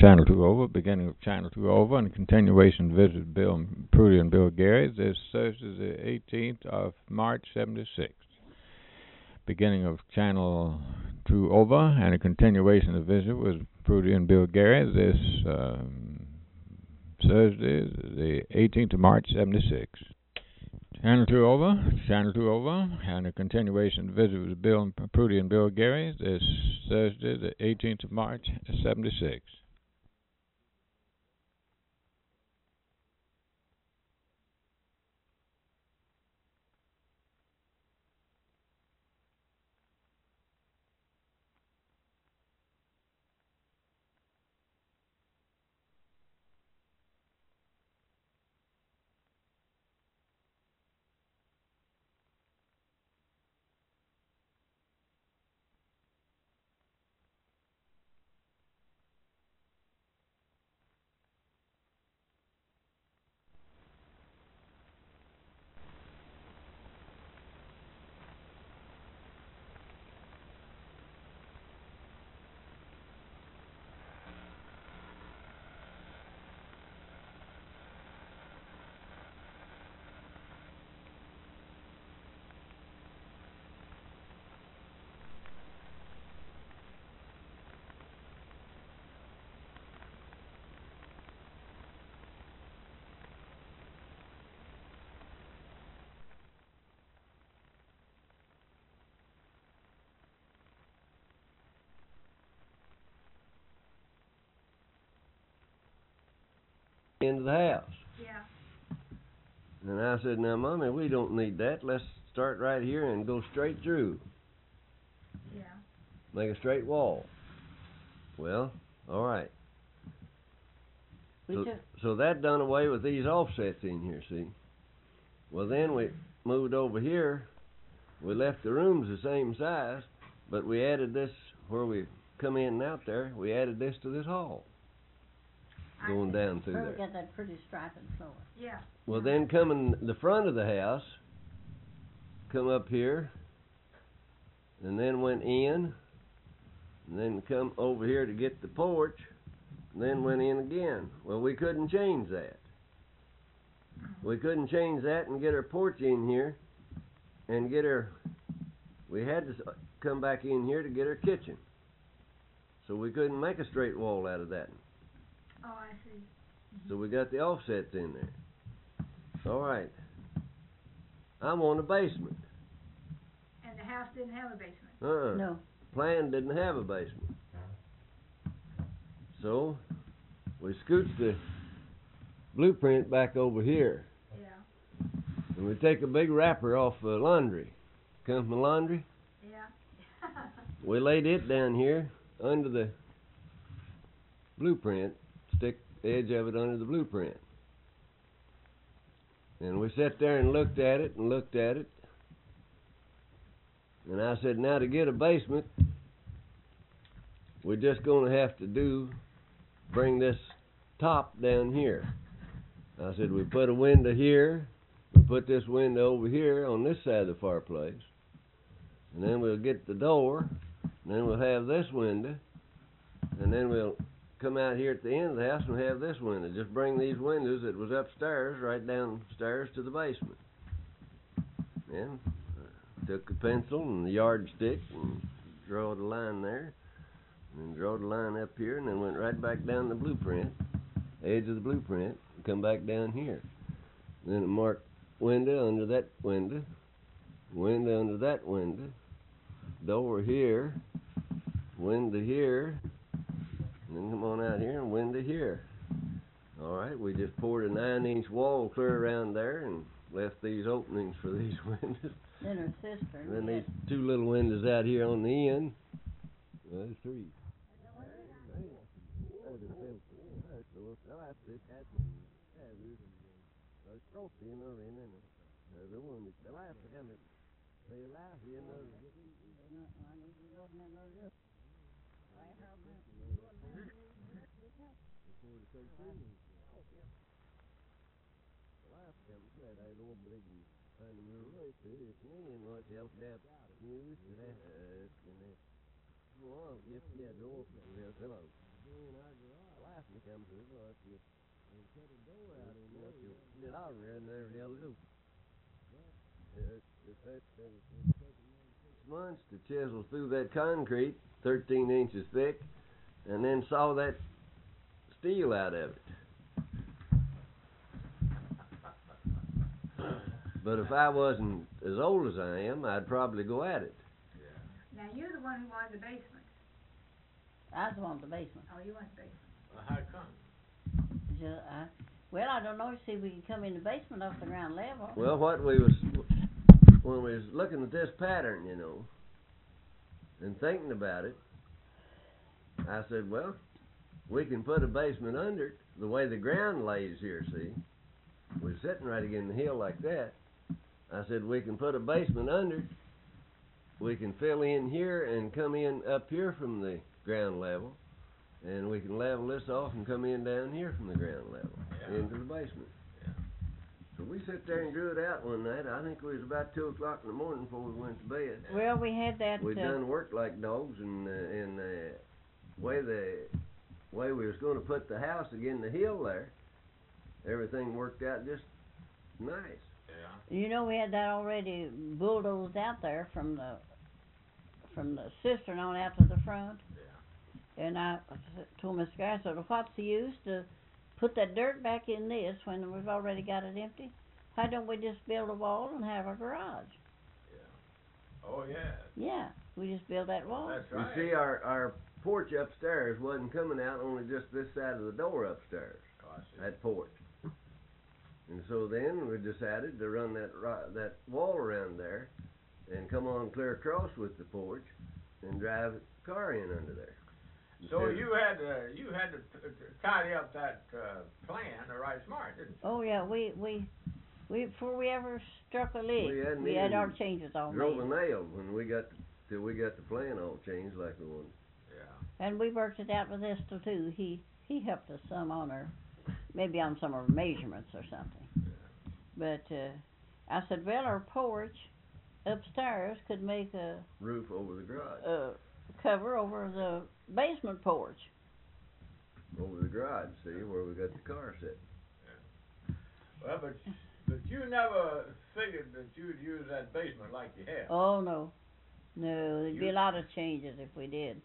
Channel 2 over, beginning of Channel 2 over, and continuation visit Bill Prudy and Bill Gary this Thursday, the 18th of March, 76. Beginning of Channel 2 over, and a continuation of visit with Prudy and Bill Gary this Thursday, the 18th of March, 76. Channel 2 over, and a continuation visit with Bill Prudy and Bill Gary this Thursday, the 18th of March, 76. Into the house. Yeah. And I said, now, Mommy, we don't need that. Let's start right here and go straight through. Yeah. Make a straight wall. Well, all right. So that done away with these offsets in here, see? Well, then we moved over here. We left the rooms the same size, but we added this where we come in and out there. We added this to this hall. Going down through there. We got that pretty striping floor. Yeah. Well, then coming the front of the house, come up here, and then went in, and then come over here to get the porch, and then went in again. Well, we couldn't change that. We couldn't change that and get our porch in here, and get our, we had to come back in here to get our kitchen. So we couldn't make a straight wall out of that. Oh, I see. So we got the offsets in there. All right. I want a basement. And the house didn't have a basement? No. Plan didn't have a basement. So we scooched the blueprint back over here. Yeah. And we take a big wrapper off the laundry. Come from the laundry. Yeah. We laid it down here under the blueprint. Stick the edge of it under the blueprint. And we sat there and looked at it and looked at it. And I said, now to get a basement, we're just going to have to bring this top down here. I said, we put a window here. We put this window over here on this side of the fireplace. And then we'll get the door. And then we'll have this window. And then we'll come out here at the end of the house and have this window. Just bring these windows that was upstairs right downstairs to the basement. And took a pencil and the yardstick and drew the line there. And then drew the line up here and then went right back down the blueprint, edge of the blueprint, and come back down here. And then it marked window under that window, window under that window, door here, window here, and then come on out here and window here. All right, we just poured a 9-inch wall clear around there and left these openings for these windows. Then her sister. And then these two little windows out here on the end. Well, there's three. in our garage. Laughing comes through, but you cut a door out in there. You get out there and there, hell loose. It taken 6 months to chisel through that concrete, 13 inches thick, and then saw that steel out of it. But if I wasn't as old as I am, I'd probably go at it. Now, you're the one who wanted the basement. I just want the basement. Oh, you want the basement. Well, how come? Well, I don't know. See, if we can come in the basement off the ground level. Well, when we was looking at this pattern, you know, and thinking about it, I said, well, we can put a basement under it the way the ground lays here, see. We're sitting right against the hill like that. I said, we can put a basement under it. We can fill in here and come in up here from the ground level, and we can level this off and come in down here from the ground level into the basement. So we sat there and drew it out one night. I think it was about 2 o'clock in the morning before we went to bed. Well, we had that. We done worked like dogs, and the way we was going to put the house again the hill there, everything worked out just nice. You know, we had that already bulldozed out there from the cistern on out to the front. Yeah. And I told Mr. Guy, I said, well, what's the use to put that dirt back in this when we've already got it empty? Why don't we just build a wall and have a garage? Yeah. Oh, yeah. Yeah, we just build that wall. That's right. You see, our porch upstairs wasn't coming out only just this side of the door upstairs. Oh, I see. That porch. And so then we decided to run that wall around there and come on clear across with the porch and drive a car in under there. So you had to tidy up that plan right smart, didn't you? Oh yeah, we before we ever struck a lick, we had our changes all drove made. a nail when we got till we got the plan all changed like we wanted. Yeah. And we worked it out with Esther too. He helped us some on her, maybe on some of her measurements or something. Yeah. But I said, well, our porch upstairs could make a Roof over the garage. Cover over the basement porch. Over the garage, see, where we got the car set. Yeah. Well, but you never figured that you'd use that basement like you have. Oh no, there'd be a lot of changes if we did.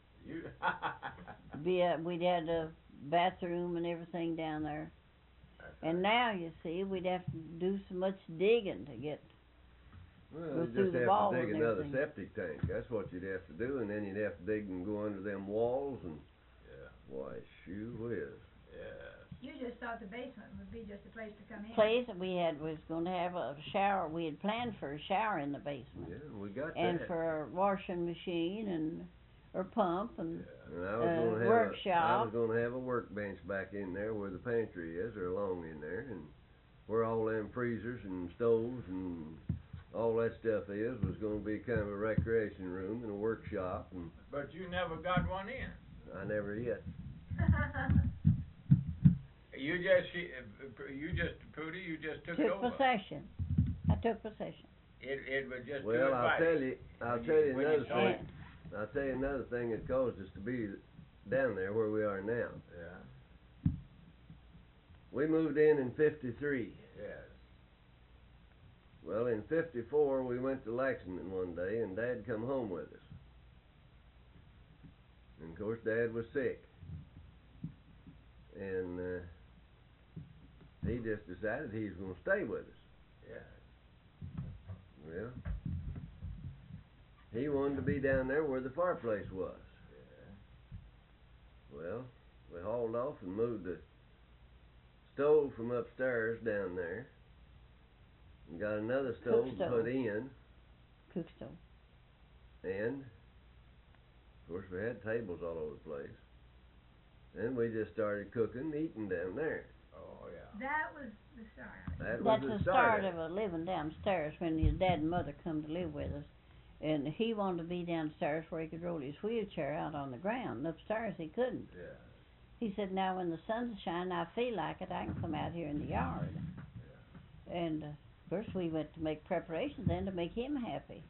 We'd had a bathroom and everything down there. And now, you see, we'd have to do so much digging to get Well, go you through just the have walls to dig and another everything. septic tank. That's what you'd have to do, and then you'd have to dig and go under them walls, and why, shoo whiz. You just thought the basement would be just a place to come in. Place that we was going to have a shower. We had planned for a shower in the basement, Yeah, we got and that. for a washing machine or pump and And I was gonna have workshop. I was going to have a workbench back in there where the pantry is, or along in there, and where all them freezers and stoves and all that stuff is was going to be kind of a recreation room and a workshop, and But you never got one in. I never yet. Prudy, you just took it took over. possession. I took possession. It was just Well, I'll tell you when another you saw thing. it. I'll tell you another thing that caused us to be down there where we are now. Yeah. We moved in '53. Yes. Well, in '54 we went to Lexington one day, and Dad come home with us. And of course, Dad was sick, and he just decided he was going to stay with us. Yeah. Well, he wanted to be down there where the fireplace was. Yeah. Well, we hauled off and moved the stove from upstairs down there, and got another stove to stove. put in, Cook stove. and of course we had tables all over the place. And we just started cooking, eating down there. Oh yeah. That was the start. That That's was the the start of a living downstairs when his dad and mother come to live with us. And he wanted to be downstairs where he could roll his wheelchair out on the ground. And upstairs he couldn't. Yeah. He said, now when the sun's shining, I feel like it, I can come out here in the yard. And first we went to make preparations then to make him happy.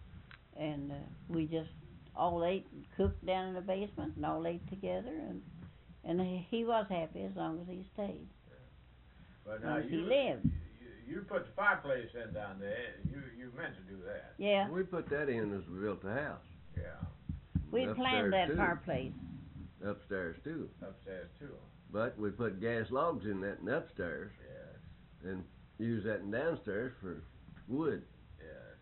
And we just all ate and cooked down in the basement and all ate together. And And he was happy as long as he stayed. But As now long as he you, lived. you put the fireplace in down there. You meant to do that. Yeah. We put that in as we built the house. Yeah. We And planned upstairs, that too. fireplace. Upstairs too. Upstairs too. But we put gas logs in that and upstairs Yes. and use that in downstairs for wood. Yes.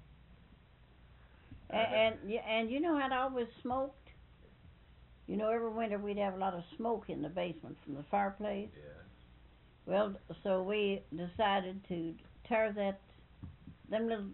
And you know how it always smoked? You know, every winter we'd have a lot of smoke in the basement from the fireplace. Yes. Well, so we decided to tear them little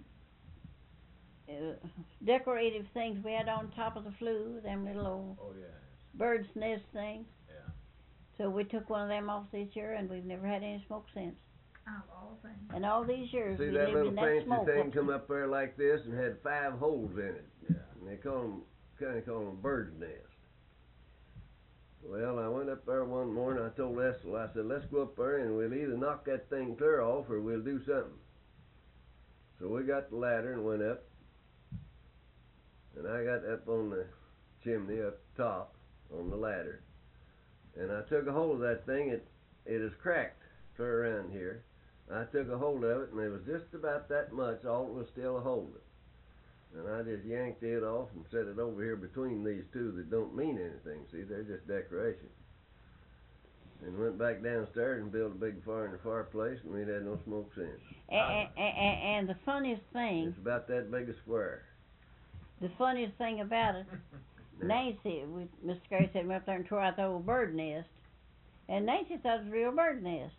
decorative things we had on top of the flue, them little old Oh yes. bird's nest things. Yeah. So we took one of them off this year, and we've never had any smoke since. Of all things. And all these years See we that lived little in that fancy smoke. thing come up there like this and had 5 holes in it. Yeah. And they call them bird's nest. Well, I went up there one morning. I told Ethel, I said, let's go up there and we'll either knock that thing clear off or we'll do something. So we got the ladder and went up. And I got up on the chimney up top on the ladder. And I took a hold of that thing. It is cracked clear around here. I took a hold of it and it was just about that much. All it was still a hold it. And I just yanked it off and set it over here between these two that don't mean anything. See, they're just decoration. And went back downstairs and built a big fire in the fireplace, and we ain't had no smoke since. And the funniest thing, It's about that big a square. the funniest thing about it, Nancy, Mr. Gray said, went up there and tore out the old bird nest. And Nancy thought it was a real bird nest.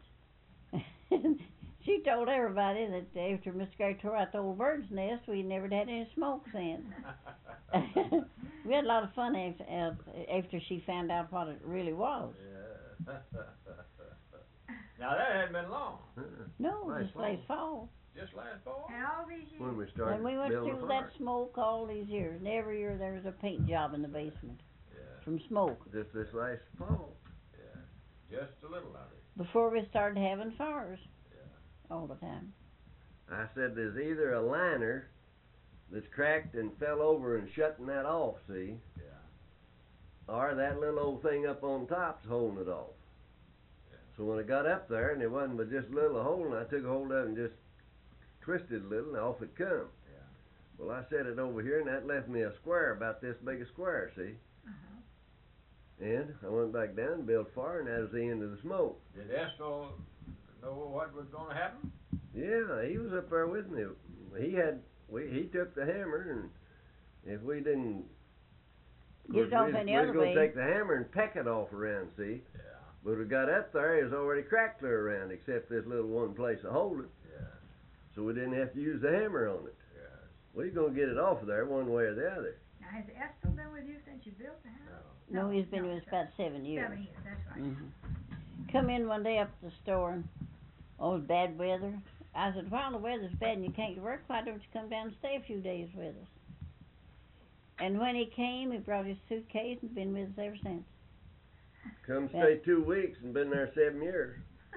She told everybody that after Mr. Gray tore out the old bird's nest, we never had any smoke since. We had a lot of fun after she found out what it really was. Yeah. Now that hadn't been long. No, Last just last fall. Just last fall. And all these years. When we started And we went building through the that fire. smoke all these years. And every year there was a paint job in the basement Yeah. from smoke. Just this last fall. Yeah. Just a little of it. Before we started having fires Yeah. all the time. I said there's either a liner that's cracked and fell over and shutting that off, see, Yeah. or that little old thing up on top's holding it off. Yeah. So when I got up there and it wasn't but just a little hole, and I took a hold of it and just twisted a little and off it come. Yeah. Well, I set it over here and that left me a square about this big a square, see? Uh-huh. And I went back down and built a fire, and that was the end of the smoke. Did Estel know what was going to happen? Yeah, he was up there with me. He took the hammer, and if we didn't, Get it off any we was other gonna way. take the hammer and peck it off around, see? Yeah. But we got up there, it was already cracked clear around, except this little one place to hold it. Yeah. So we didn't have to use the hammer on it. Yeah. We was gonna get it off of there one way or the other. Now, has Estel been with you since you built the house? No. No, he's been with us so- about 7 years. 7 years, that's right. Come in one day up to the store and, oh, it's bad weather. I said, while the weather's bad and you can't get to work, why don't you come down and stay a few days with us? And when he came, he brought his suitcase and been with us ever since. Come Yeah. stay 2 weeks and been there 7 years.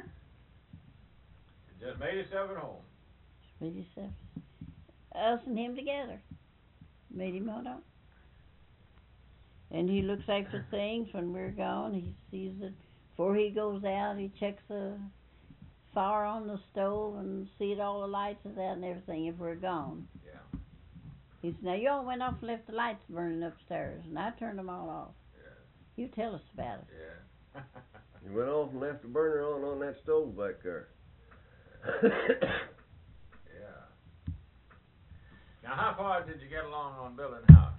Just made itself at home. With himself. Us and him together. Made him hold on. And he looks after things when we're gone. He sees that before he goes out, he checks the fire on the stove and sees all the lights is out and everything if we're gone. Yeah. He said, now you all went off and left the lights burning upstairs, and I turned them all off. Yeah. You tell us about it. Yeah. You went off and left the burner on that stove back there. Yeah. Now, how far did you get along on building the house?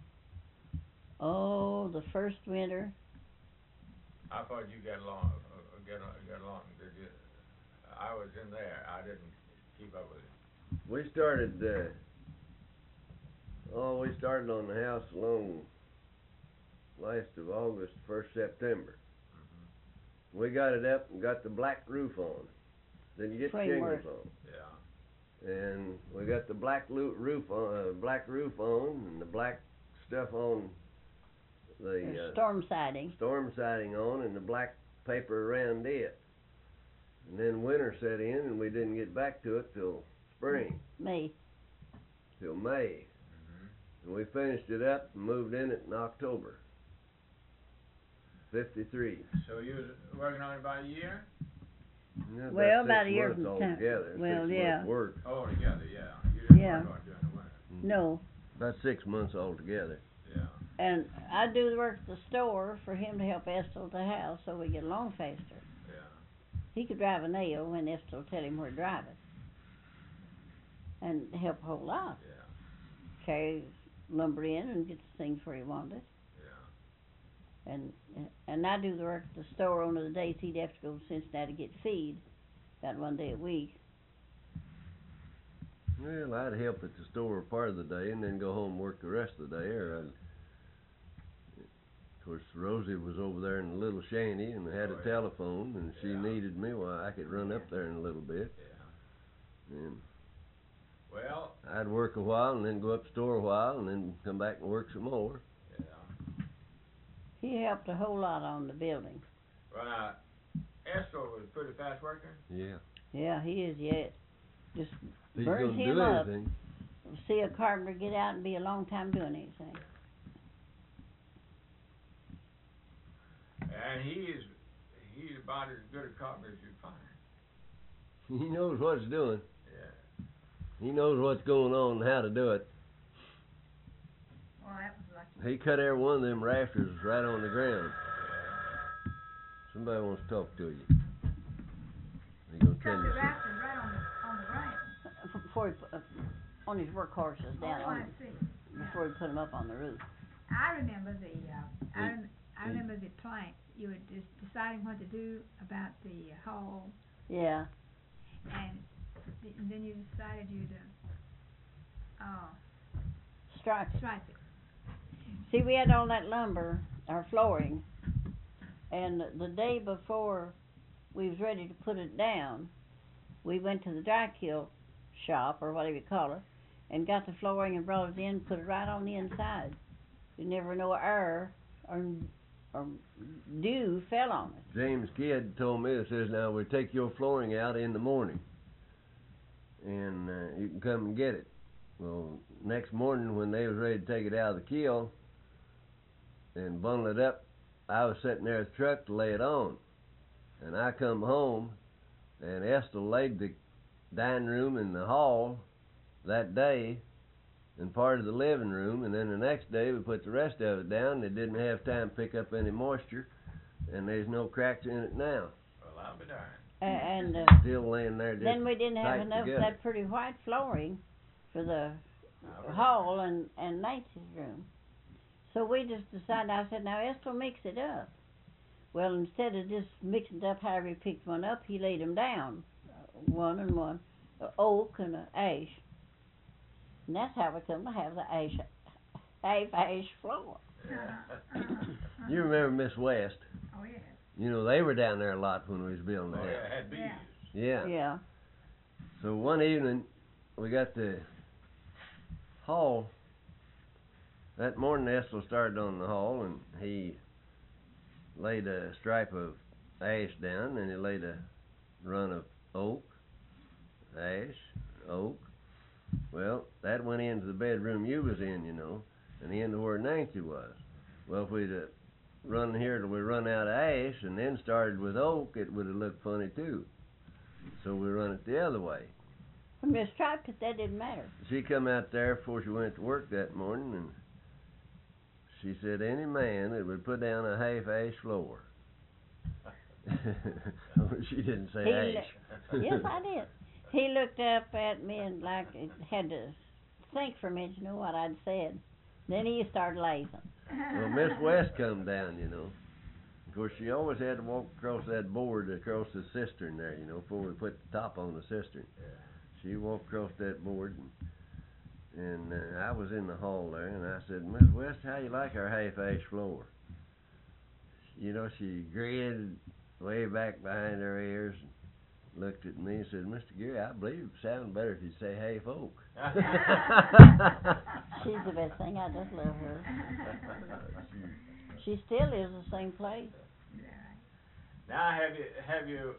Oh, the first winter, How far did you get along? Get along? Did you? I was in there. I didn't keep up with it. We started on the house along last of August, 1st September. Mm-hmm. We got it up and got the black roof on. Then you get the Framework. shingles on. Yeah. And we got the black roof on, and the black stuff on there's the storm siding. storm siding on, and the black paper around it. And then winter set in, and we didn't get back to it till spring, Me. till May. Mm-hmm. And we finished it up and moved in it in October. '53. So you was working on it about a year? Yeah, Well, about 6 a year months from time. altogether. Well, 6 yeah. months work. Oh, together, yeah. You didn't Yeah. work on it during the winter. No. About 6 months altogether. Yeah. And I do the work at the store for him to help Esther at the house so we get along faster. Yeah. He could drive a nail when Esther will tell him where to drive it. And help a whole lot. Yeah. Carry lumber in and get the things where he wanted. Yeah. And I do the work at the store on the days he'd have to go to Cincinnati to get feed, about 1 day a week. Well, I'd help at the store part of the day and then go home and work the rest of the day. Of course, Rosie was over there in the little shanty and had a telephone, and she needed me. Well, I could run up there in a little bit. Yeah. And Well. I'd work a while and then go up to the store a while and then come back and work some more. Yeah. He helped a whole lot on the building. Well, now, Esther was a pretty fast worker. Yeah. Yeah, he is yet. Just He's burns gonna him do up. anything. See a carpenter get out and be a long time doing anything. And he's about as good a carpenter as you'd find. He knows what he's doing. Yeah. He knows what's going on and how to do it. Well, that was lucky. He cut every one of them rafters right on the ground. Somebody wants to talk to you. He gonna tell Cut you the something. rafters right on the ground. Before he put, on his work horses down Oh, on I them, see. before he put them up on the roof. I remember the, I he- remember the plank. You were just deciding what to do about the hall, Yeah. and then you decided you'd, Stripe it. stripe it. See, we had all that lumber, our flooring, and the day before we was ready to put it down, we went to the dry kill shop, or whatever you call it, and got the flooring and brought it in, put it right on the inside. You never know air or dew fell on it. James Kidd told me, it says, now we take your flooring out in the morning and you can come and get it. Well, next morning when they was ready to take it out of the kiln and bundle it up, I was sitting there at the truck to lay it on. And I come home and Esther laid the dining room in the hall that day and part of the living room, and then the next day we put the rest of it down. It didn't have time to pick up any moisture, and there's no cracks in it now. Well, I'll be darned. And Still laying there just then we didn't have tight enough together. of that pretty white flooring for the hall and Nancy's room. So we just decided, I said, now Esther will mix it up. Well, instead of just mixing it up however he picked one up, he laid them down, one and one, an oak and an ash. And that's how we come to have the half-ash floor. You remember Miss West? Oh, yeah. You know, they were down there a lot when we was building the Oh, house. yeah, it had bees. Yeah. Yeah. Yeah. So one evening, we got the hall. That morning, Esther started on the hall, and he laid a stripe of ash down, and he laid a run of oak, ash, oak. Well, that went into the bedroom you was in, you know, and into where Nancy was. Well, if we'd run here till we run out of ash and then started with oak, it would have looked funny too. So we run it the other way. When we striped it, that didn't matter. She come out there before she went to work that morning, and she said, any man that would put down a half-ash floor. She didn't say He ash. Yes, I did. He looked up at me and like it had to think for a minute to know what I'd said. Then he started laughing. Well, Miss West come down, you know. Of course, she always had to walk across that board across the cistern there, you know, before we put the top on the cistern. She walked across that board, and I was in the hall there, and I said, Miss West, how you like our half-ash floor? You know, she grinned way back behind her ears and looked at me and said, Mr. Geary, I believe it would sound better if you say half oak. She's the best thing. I just love her. She still lives the same place. Now, have you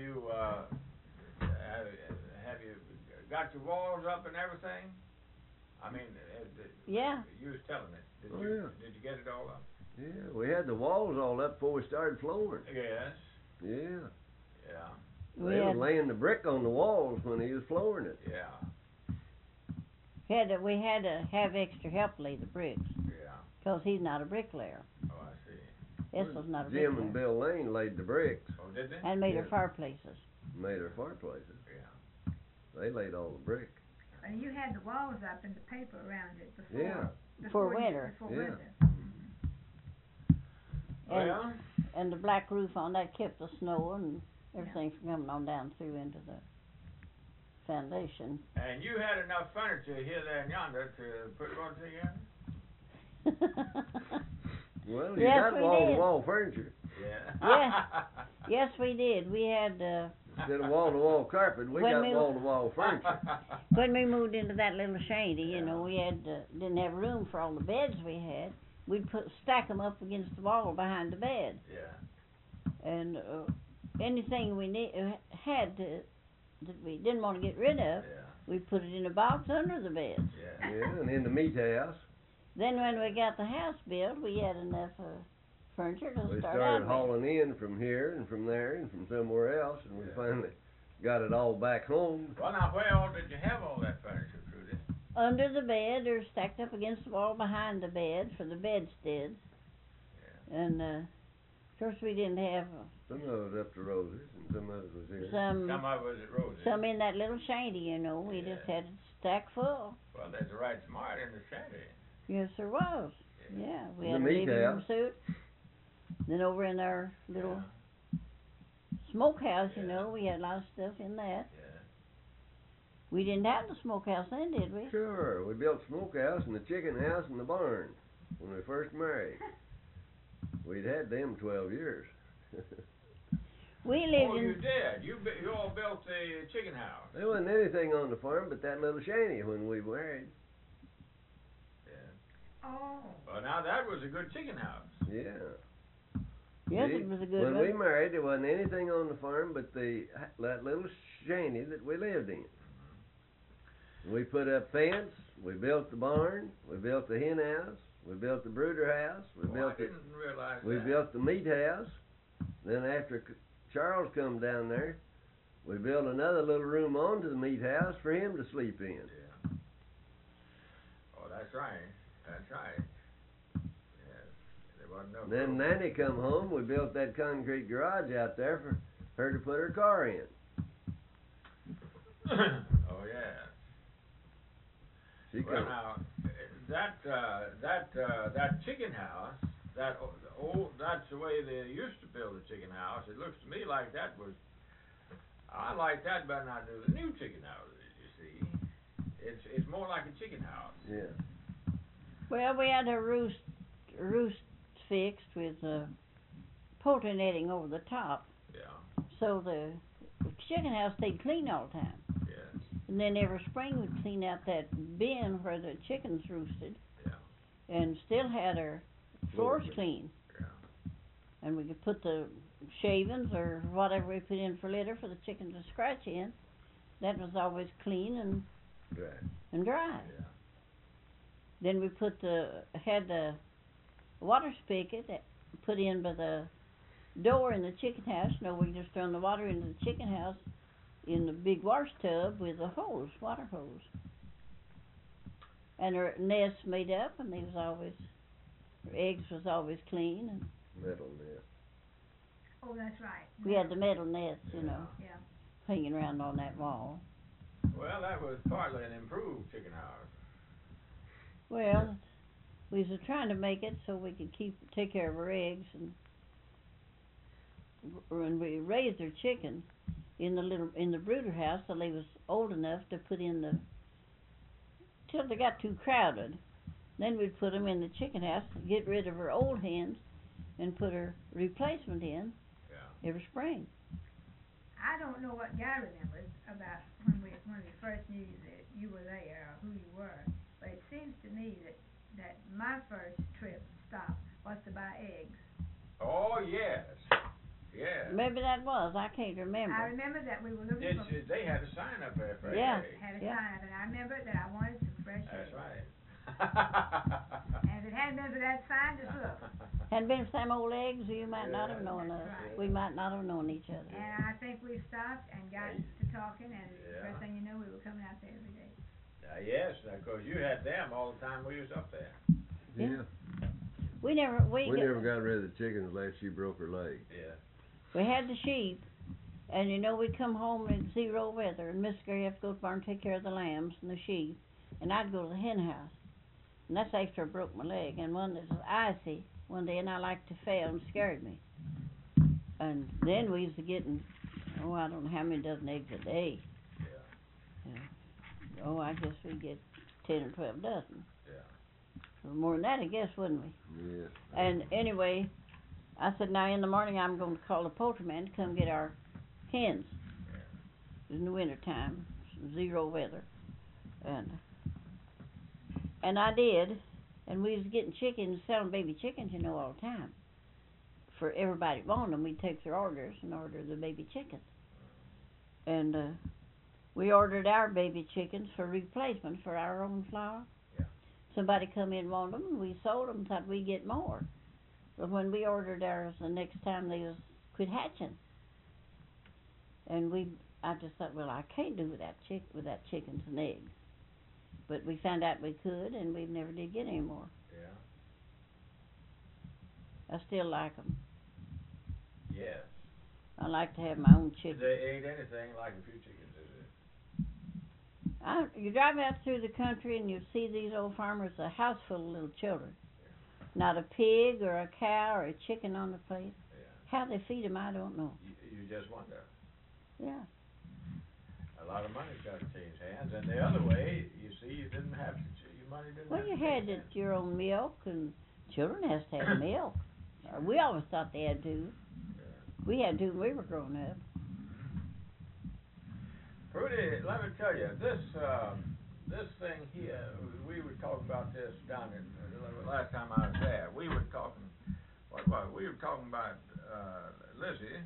got your walls up and everything? I mean, Yeah. you was telling me. Oh, yeah. Did you get it all up? Yeah, we had the walls all up before we started flooring. Yes. Yeah. Yeah. We They was had, laying the brick on the walls when he was flooring it. Yeah. we had to have extra help lay the bricks, Yeah. 'cause he's not a bricklayer. Oh, I see. Essel's not a Jim bricklayer. and Bill Lane laid the bricks, Oh, did they? And made her Yeah. fireplaces. made our fireplaces. Yeah. They laid all the brick. And you had the walls up and the paper around it before. Yeah. Before winter. Before Yeah. winter. And, Well, and the black roof on that kept the snow and everything from coming on down through into the foundation. and you had enough furniture here, there, and yonder to put it all together? Well, you Yes, got we wall did. to wall furniture. Yeah. Yes, we did. We had, Instead of wall to wall carpet, we When got we- wall to wall furniture. when we moved into that little shanty, you know, Yeah. we had, didn't have room for all the beds we had. We'd stack 'em up against the wall behind the bed. Yeah. And, anything we had that we didn't want to get rid of, Yeah. we put it in a box under the beds. Yeah. Yeah, and in the meat house, Then when we got the house built, we had enough furniture to we start started out with. hauling in from here and from there and from somewhere else, and we Yeah. finally got it all back home. Well, now, where all did you have all that furniture, Trudy? Under the bed or stacked up against the wall behind the bed for the bedsteads. And, of course we didn't have Some of it was up to Roses, and some of it was here. Some of it was at Rose's. some in that little shanty, you know. We just Yeah. had it stacked full. Well, that's right smart in the shanty. Yes, there was. Yeah, we The had a meat living room house. suite. Then over in our little smokehouse, you Yeah. know, we had a lot of stuff in that. Yeah. We didn't have the smokehouse then, did we? Sure, we built smokehouse and the chicken house and the barn when we first married. We'd had them 12 years. We lived Oh, you in, did. You all built the chicken house. There wasn't anything on the farm but that little shanty when we married. Yeah. Oh. Well, now that was a good chicken house. Yeah. yes, See, it was a good when one. we married, there wasn't anything on the farm but that little shanty that we lived in. We put up fence, we built the barn, we built the hen house, we built the brooder house, we Oh, I built the didn't realize we that. built the meat house. Then after Charles come down there, we built another little room onto the meat house for him to sleep in. Yeah. Oh, that's right. That's right. Yes. There wasn't no. Then Nanny come home, we built that concrete garage out there for her to put her car in. Oh yeah. She Well, come. now that chicken house, that's the way they used to build a chicken house. It looks to me like that was. I like that better than I do the new chicken houses. You see, it's more like a chicken house. Yeah. Well, we had a roost fixed with poultry netting over the top, Yeah. so the chicken house stayed clean all the time. Yes. And then every spring we'd clean out that bin where the chickens roosted. Yeah. And still had our floors Floors. clean. Yeah. And we could put the shavings or whatever we put in for litter for the chickens to scratch in. That was always clean Right. and dry. Yeah. Then we had the water spigot that put in by the door in the chicken house. No, we just run the water into the chicken house in the big wash tub with a hose, water hose. And her nests made up, and they was always, her eggs was always clean, and Metal net. Oh, that's right. we had the metal nets, you know, Yeah. hanging around on that wall. Well, that was partly an improved chicken house. Well, we was trying to make it so we could take care of our eggs, and when we raised our chickens in the brooder house till they was old enough to put in till they got too crowded. Then we'd put them in the chicken house, get rid of our old hens, and put our replacement in Yeah. every spring. I don't know what Guy remembers about when we first knew that you were there or who you were, but it seems to me that my first stop was to buy eggs. Oh yes. Yes. Maybe that was, I can't remember. I remember that we were looking for They had a sign up there for Yeah. eggs. had a Yeah. sign up, and I remember that I wanted some fresh That's eggs. right. And if it hadn't been for that sign, just look. Hadn't been for them old eggs, you might not have known us. That's right. We might not have known each other. And I think we stopped and got to talking, and Yeah. first thing you know, we were coming out there every day. Yes, of course, you had them all the time we was up there. Yeah. Yeah. We never, We never got rid of the chickens unless she broke her leg. Yeah. we had the sheep, and you know, we'd come home in 0 weather, and Miss Gray have to go to the barn and take care of the lambs and the sheep, and I'd go to the hen house. And that's after I broke my leg, and one that was icy one day, and I like to fail and scared me. And then we used to getting, I don't know how many dozen eggs a day. Yeah. I guess we get 10 or 12 dozen. Yeah. Or more than that, I guess, wouldn't we? Yeah. And anyway, I said, now in the morning I'm going to call the poultryman to come get our hens. It was in the winter time, 0 weather. And I did, and we was getting chickens, selling baby chickens, you know, all the time. For everybody that wanted them, we'd take their orders and order the baby chickens. And we ordered our baby chickens for replacement for our own flock. Yeah. Somebody come in and wanted them, and we sold them, thought we'd get more. But when we ordered ours, the next time they was quit hatching. And I just thought, well, I can't do without chickens and eggs. But we found out we could, and we never did get any more. Yeah. I still like them. Yes. I like to have my own chickens. They ain't anything like a few chickens, is it? You drive out through the country and you see these old farmers, a house full of little children. Not a pig or a cow or a chicken on the place. Yeah. How they feed them, I don't know. You just wonder. Yeah. A lot of money's got to change hands, and the other way, you see, you didn't have to. Your money didn't. Well, have you to had change it, your own milk, and children has to have milk. We always thought they had to. Yeah. We had to when we were growing up. Prudy, let me tell you, this thing here, we were talking about this down in the last time I was there. We were talking. What was it? We were talking about Lizzie,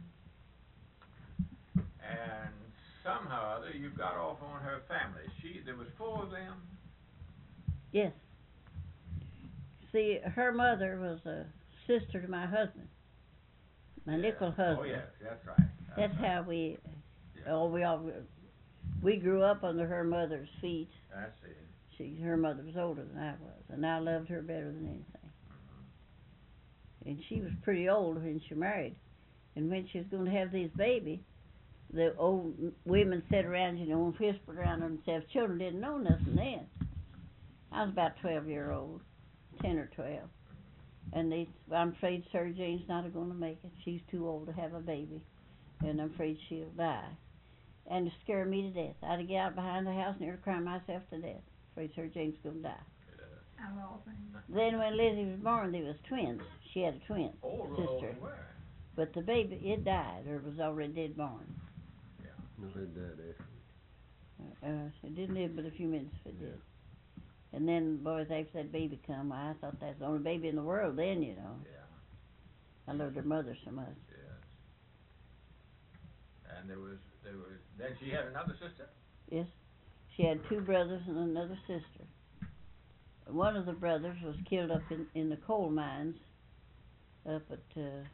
and somehow or other you got off on her family. There was 4 of them. Yes. See, her mother was a sister to my husband, my nickel husband. Oh yes, that's right. That's right. how we. Yeah. We grew up under her mother's feet. I see. Her mother was older than I was, and I loved her better than anything. And she was pretty old when she married, and when she was going to have this baby, the old women sat around, you know, and whispered around themselves. Children didn't know nothing then. I was about 12-year-old, 10 or 12, and I'm afraid Sarah Jane's not going to make it. She's too old to have a baby, and I'm afraid she'll die. And it scared me to death. I'd get out behind the house and nearly cry myself to death. Afraid Sarah Jane's going to die. Of all things. Then when Lizzie was born, there was twins. She had a twin sister. Where? But the baby, it died, or it was already dead born. No, it died after. It didn't live but a few minutes if it did. And then, boys, after that baby come, I thought that's the only baby in the world then, you know. Yeah. I loved her mother so much. Yes. And there was. Then she had another sister. Yes. She had 2 brothers and another sister. One of the brothers was killed up in the coal mines up at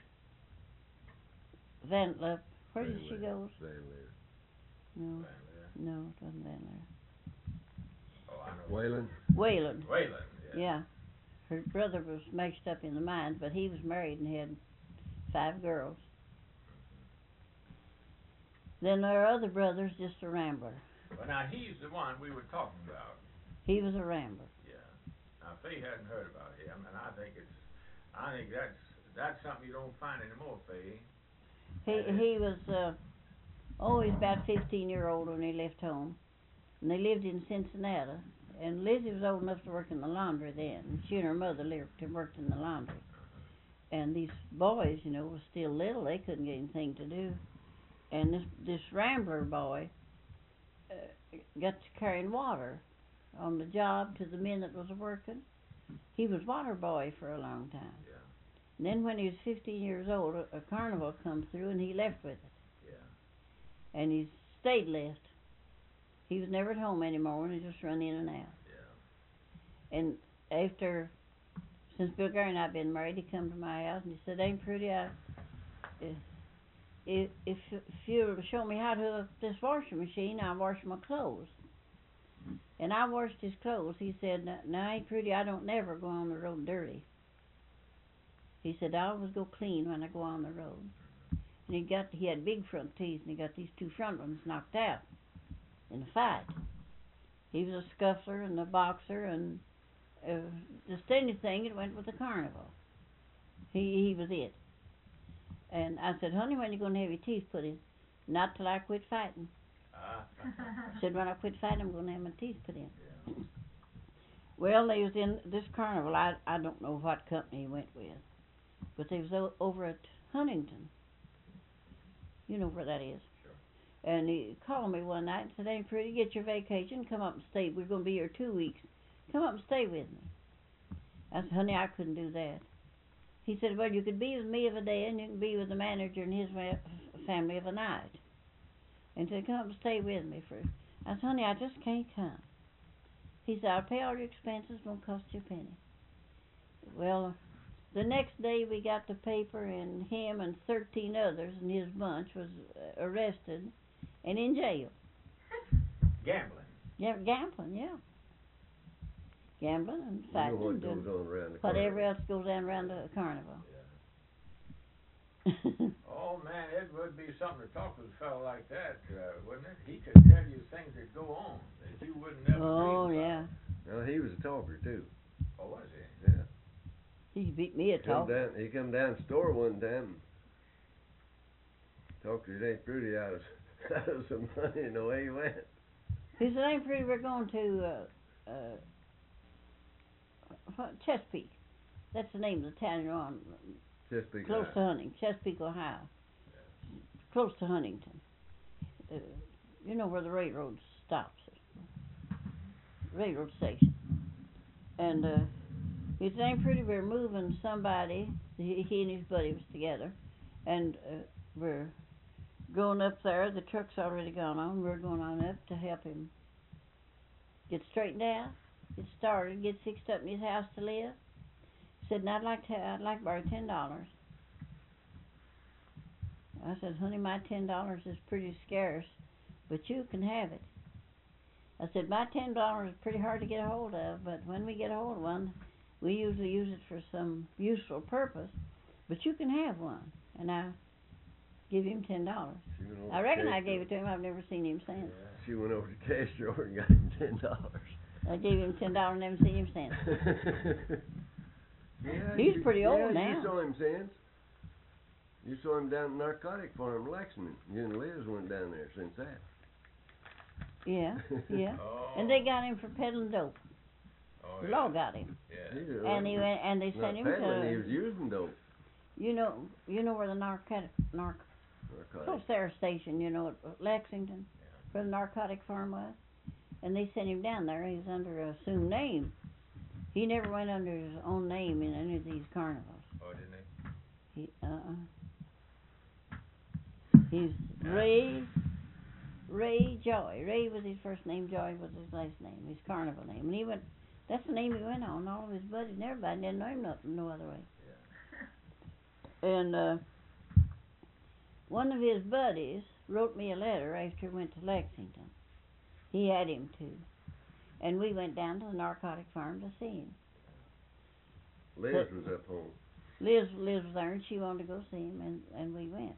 Van Leer. Where did she go? Van Leer. No, no, it wasn't Van Leer. Oh, I know. Wayland. Wayland. Wayland. Yeah. Yeah. Her brother was mixed up in the mines, but he was married and had 5 girls. Then her other brother's just a rambler. Well, now he's the one we were talking about. He was a rambler. Yeah. Now Faye hadn't heard about him, and I think that's something you don't find anymore, Faye. He was he's about 15-year-old when he left home, and they lived in Cincinnati. And Lizzie was old enough to work in the laundry then. And she and her mother worked in the laundry. And these boys, you know, were still little. They couldn't get anything to do. And this rambler boy got to carrying water on the job to the men that was working. He was water boy for a long time. Yeah. And then when he was 15 years old, a carnival come through and he left with it. Yeah. And he stayed left. He was never at home anymore and he just run in and out. Yeah. And after since Bill Gary and I've been married, he come to my house and he said, "Ain't Prudy, if you'll show me how to hook this washing machine, I'll wash my clothes." And I washed his clothes. He said, "Now, Aunt Prudy, I don't never go on the road dirty." He said, "I always go clean when I go on the road." And he had big front teeth, and he got these two front ones knocked out in a fight. He was a scuffler and a boxer, and just anything that went with the carnival. He was it. And I said, "Honey, when you going to have your teeth put in?" "Not till I quit fighting." I said, "When I quit fighting, I'm going to have my teeth put in." Yeah. Well, they was in this carnival. I don't know what company he went with, but they was over at Huntington. You know where that is. Sure. And he called me one night and said, "Ain't Prudy, get your vacation, come up and stay. We're going to be here 2 weeks. Come up and stay with me." I said, "Honey, I couldn't do that." He said, "Well, you could be with me of a day, and you can be with the manager and his family of a night." And he said, "Come up and stay with me for." I said, "Honey, I just can't come." He said, "I'll pay all your expenses, won't cost you a penny." Well, the next day we got the paper, and him and 13 others and his bunch was arrested and in jail. Gambling. Yeah, gambling, yeah. Gambling and fighting what and goes doing on around the whatever carnival. else goes on around the carnival. Oh man, it would be something to talk with a fellow like that, wouldn't it? He could tell you things that go on that you wouldn't never Oh, dream yeah. Well, he was a talker too. about. Oh, was he? Yeah. He beat me a talk. He come down to the store one time. Talked to his Aunt Prudy out of some money, and away he went. He said, "Ain't Prudy, we're going to Chesapeake." That's the name of the town you're on. Chesapeake. Close to Huntington, Chesapeake, Ohio. Close to Huntington. You know where the railroad stops. Railroad station. And he said, "Ain't Prudy, we're moving somebody." He and his buddy was together. And we're going up there. The truck's already gone on. We're going on up to help him get straightened out, get started, get fixed up in his house to live. Said, "And I'd like to borrow $10. I said, "Honey, my $10 is pretty scarce, but you can have it." I said, "My $10 is pretty hard to get a hold of, but when we get a hold of one, we usually use it for some useful purpose, but you can have one." And I give him $10. I reckon I gave it to him. I've never seen him since. She went over to the cash drawer and got him $10. I gave him $10 and never seen him since. Yeah, He's pretty old now. You saw him since. You saw him down at the narcotic farm in Lexington. You and Liz went down there since that. Yeah, yeah. Oh. And they got him for peddling dope. Oh, The yeah. law got him. Yeah. And he went, and they sent him peddling, he was to, using dope. you know where the Narcotic. close there station, at Lexington, where the narcotic farm was. And they sent him down there. He was under an assumed name. He never went under his own name in any of these carnivals. Oh, didn't he? He's Ray Joy. Ray was his first name. Joy was his last name. His carnival name. And he went. That's the name he went on. All of his buddies and everybody didn't know him no other way. Yeah. And one of his buddies wrote me a letter after he went to Lexington. He had him to. And we went down to the narcotic farm to see him. Liz was up home. Liz was there, and she wanted to go see him, and we went.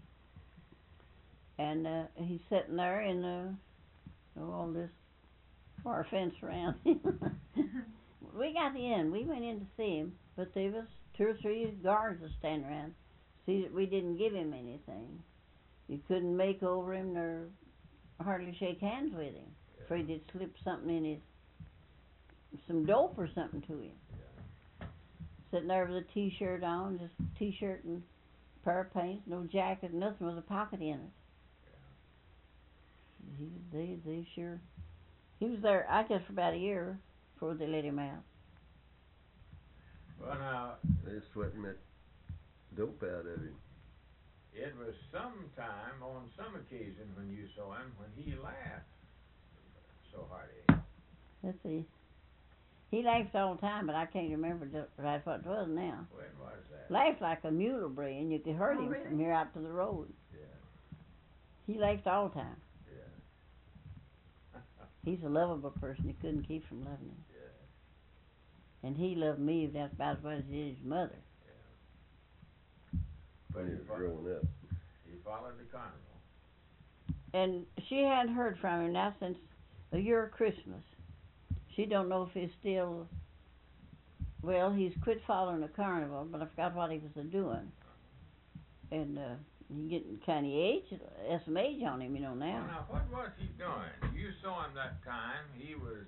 And he's sitting there in all this wire fence around him. We got in. We went in to see him, but there was 2 or 3 guards that stand around. See that we didn't give him anything. You couldn't make over him nor hardly shake hands with him. Afraid they'd slip something in some dope or something to him. Sitting there with a T-shirt on, just T-shirt and pair of pants, no jacket, nothing with a pocket in it. They sure. He was there, I guess, for about a year before they let him out. Well, now, They was sweating that dope out of him. it was sometime on some occasion when you saw him when he laughed so hearty. Let's see. He laughs all the time, but I can't remember right what it was now. When was that? Laughed like a mule braying. You could hear him really? from here out to the road. Yeah. He laughed all the time. Yeah. He's a lovable person. You couldn't keep from loving him. Yeah. And he loved me that's about as well as he did his mother. When he was growing up. He followed the carnival. And she hadn't heard from him now since the year of Christmas. She don't know if he's still. Well, he's quit following the carnival, but I forgot what he was doing. And he getting kind of some age on him, now. Well, now, what was he doing? You saw him that time. He was.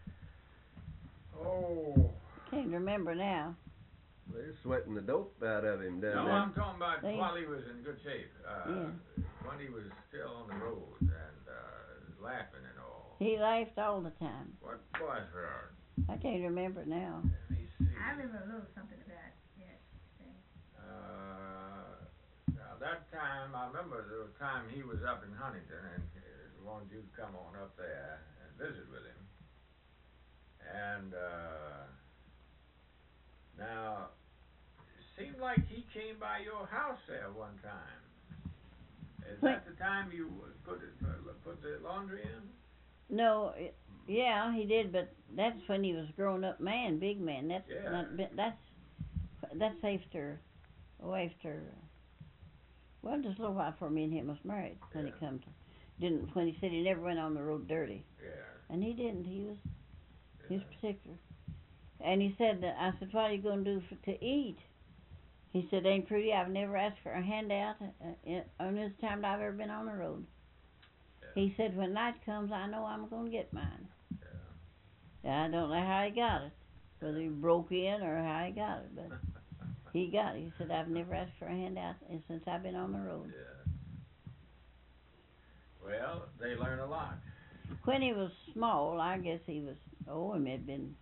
Oh. Can't remember now. They're sweating the dope out of him down No, there. I'm talking about They- while he was in good shape. Yeah. When he was still on the road and laughing and all. He laughed all the time. What was her? I can't remember now. Let me see. I remember a little something about it. Now that time, I remember the time he was up in Huntington and wanted you to come on up there and visit with him. And now, it seemed like he came by your house there one time. Is that the time you put the laundry in? No, yeah, he did, but that's when he was a grown up man, big man. That's Yeah. not. That's after. Well, just a little while before me and him was married. When Yeah. he come to, when he said he never went on the road dirty, Yeah. and he didn't. He was particular. And he said that I said, "What are you going to do to eat?" He said, "Ain't Prudy, I've never asked for a handout on this time that I've ever been on the road." Yeah. He said, "When night comes, I know I'm going to get mine." Yeah. I don't know how he got it, whether he broke in or how he got it, but he got it. He said, "I've never asked for a handout since I've been on the road." Yeah. Well, they learn a lot. When he was small, I guess he was, he may have been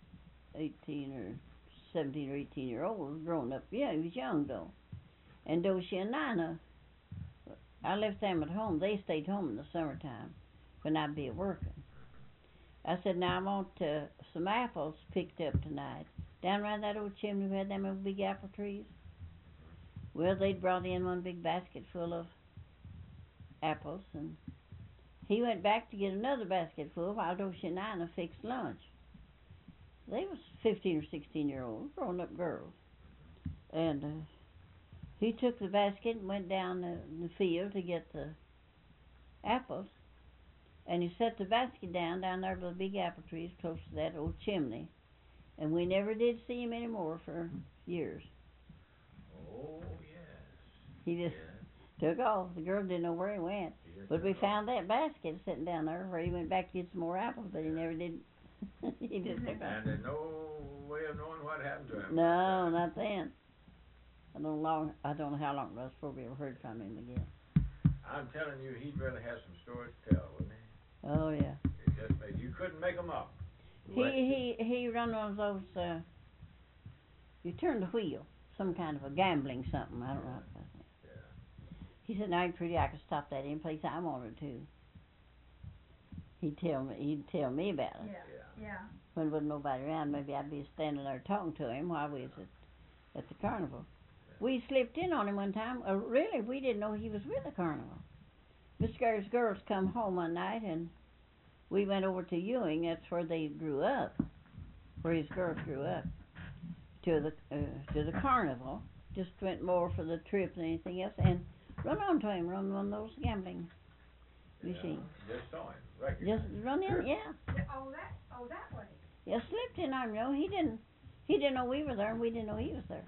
18 or 17 or 18 year old, grown up. Yeah, he was young though. And Doshi and Nina, I left them at home. They stayed home in the summertime when I'd be working. I said, "Now I want some apples picked up tonight. Down around that old chimney we had them old big apple trees." Well, they'd brought in one big basket full of apples, and he went back to get another basket full while Doshi and Nina fixed lunch. They was 15 or 16 year old grown up girls. And he took the basket and went down the field to get the apples. And he set the basket down there by the big apple trees close to that old chimney. And we never did see him anymore for years. Oh, yes. He just Yeah. took off. The girl didn't know where he went. He just But we took off. found that basket sitting down there where he went back to get some more apples, but he never did. He just took off. And there's no way of knowing what happened to him. No, not then. I don't know how long it was before we ever heard from him again. I'm telling you, he'd really have some stories to tell, wouldn't he? Oh yeah. It just made, you couldn't make them up. He run one of those. You turn the wheel, some kind of a gambling something. I don't know. Yeah. He said, "Now, Aunt Prudy, I could stop that any place I wanted to." He'd tell me about it. Yeah. When there wasn't nobody around, maybe I'd be standing there talking to him while we was at the carnival. We slipped in on him one time. Really, we didn't know he was with the carnival. Miss Gary's girls come home one night, and we went over to Ewing. That's where they grew up, where his girls grew up. To the carnival. Just went more for the trip than anything else, and run on to him, run one of those gambling machines. Just saw him. Just Recognized run in, yeah. Oh, that way. Yeah, slipped in on him. He didn't know we were there, and we didn't know he was there.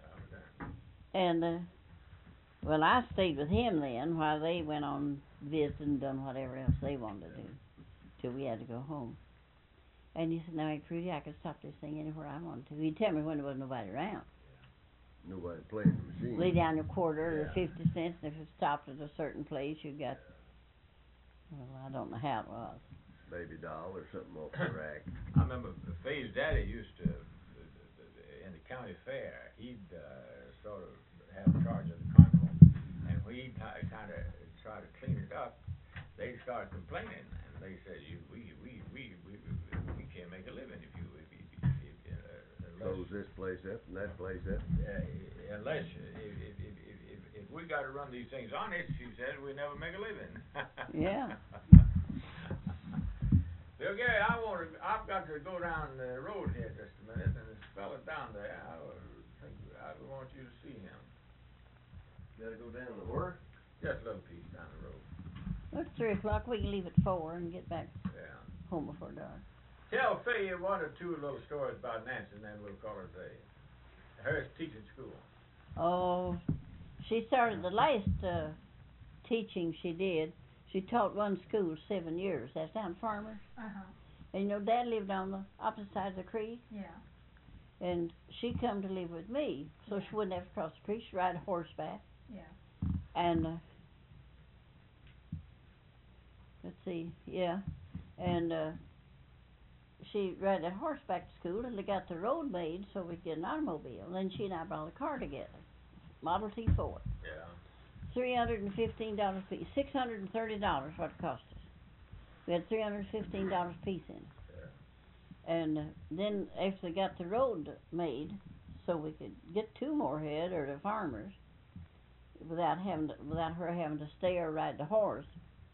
And well, I stayed with him then while they went on visiting and done whatever else they wanted to do, till we had to go home. And he said, "Now, Aunt Prudy, I could stop this thing anywhere I wanted to." He'd tell me when there wasn't nobody around. Nobody playing the machine. Lay down your quarter or Yeah. 50 cents, and if it stopped at a certain place, you got. Well, I don't know how it was. Baby doll or something off the rack. I remember Faye's daddy used to, in the county fair, he'd sort of have charge of the carnival, and we'd kind of try to clean it up. They started complaining, and they said, "We can't make a living if close this place up and that place up. Unless, if we gotta run these things honest, she says, we never make a living. Yeah. Bill Gary, I've got to go down the road here just a minute, and this fella's down there, I want you to see him. Gotta go down to work? Just a little piece down the road. It's 3 o'clock. We can leave at 4 and get back Yeah. home before dark. Tell Faye one or two little stories about Nancy, and then we'll call her a day. Her teaching school. Oh, she started the last teaching she did. She taught one school 7 years. That's down Farmers. And you know, Dad lived on the opposite side of the creek. Yeah. And she come to live with me, so she wouldn't have to cross the creek. She'd ride horseback. Yeah. And let's see, yeah, and she rode that horseback to school, and they got the road made so we could get an automobile. Then she and I bought a car together, Model T Ford. Yeah. $315 a piece, $630 what it cost us. We had $315 a piece in it. Yeah. And then after they got the road made, so we could get 2 more head or the farmers, without her having to stay or ride the horse.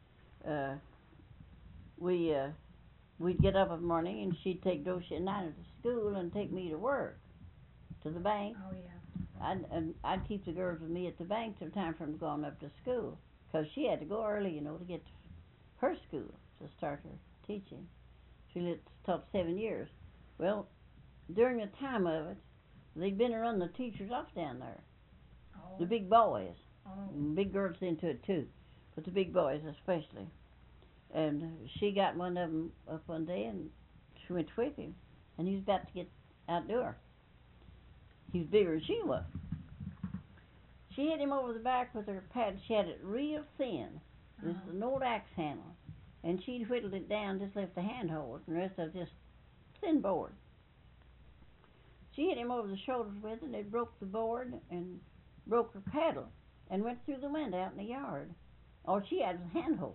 We'd get up in the morning and she'd take Docia and Nina to school and take me to work, to the bank. Oh, yeah. I'd keep the girls with me at the bank till time for them going up to school, 'cause she had to go early, you know, to get to her school to start her teaching. She taught 7 years. Well, during the time of it, they'd been to run the teachers off down there, Oh. the big boys. Oh. Big girls into it too, but the big boys especially. And she got one of them up one day, and she went to whip him, and he was about to get outdoor. He was bigger than she was. She hit him over the back with her pad. She had it real thin. This is an old axe handle, and she'd whittled it down, just left the handhold, and the rest of it just thin board. She hit him over the shoulders with it, and it broke the board and broke her paddle, and went through the window out in the yard. All she had was a handhold.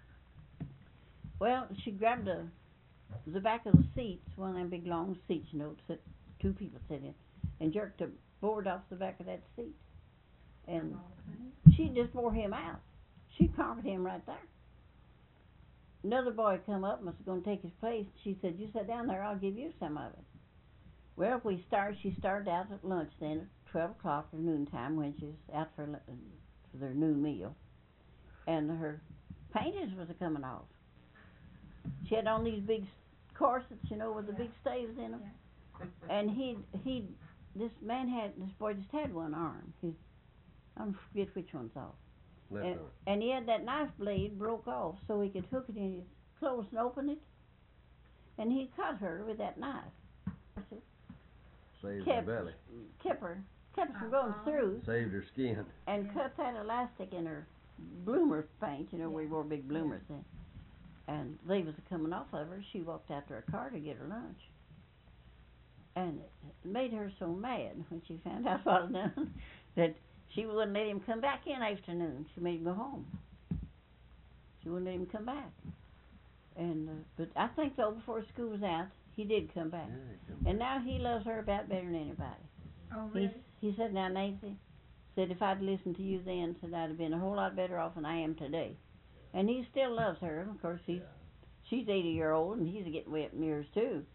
Well, she grabbed the back of the seats, one of them big long seats, you know, that 2 people sit in, and jerked the board off the back of that seat. And she just wore him out. She conquered him right there. Another boy come up, was going to take his place. She said, "You sit down there, I'll give you some of it." Well, she started out at lunch then at 12 o'clock or noontime when she was out for their noon meal. And her panties was coming off. She had on these big corsets, you know, with the big staves in them. Yeah. And this boy just had one arm. I forget which one's off. And he had that knife blade broke off so he could hook it in his clothes and open it. And he cut her with that knife. Saved her belly. Kept her from going through. Saved her skin. And cut that elastic in her bloomer paint. You know, we wore big bloomers then. And they was coming off of her. She walked out to her car to get her lunch. And it made her so mad when she found out what I'd done that she wouldn't let him come back in afternoon. She made him go home. She wouldn't let him come back. And but I think though before school was out, he did come back. Yeah, and now he loves her about better than anybody. Oh, really? He said, "Now, Nancy," said, "if I'd listened to you then, said I'd have been a whole lot better off than I am today." And he still loves her. Of course, she's 80-year-old, and he's getting way up in years too.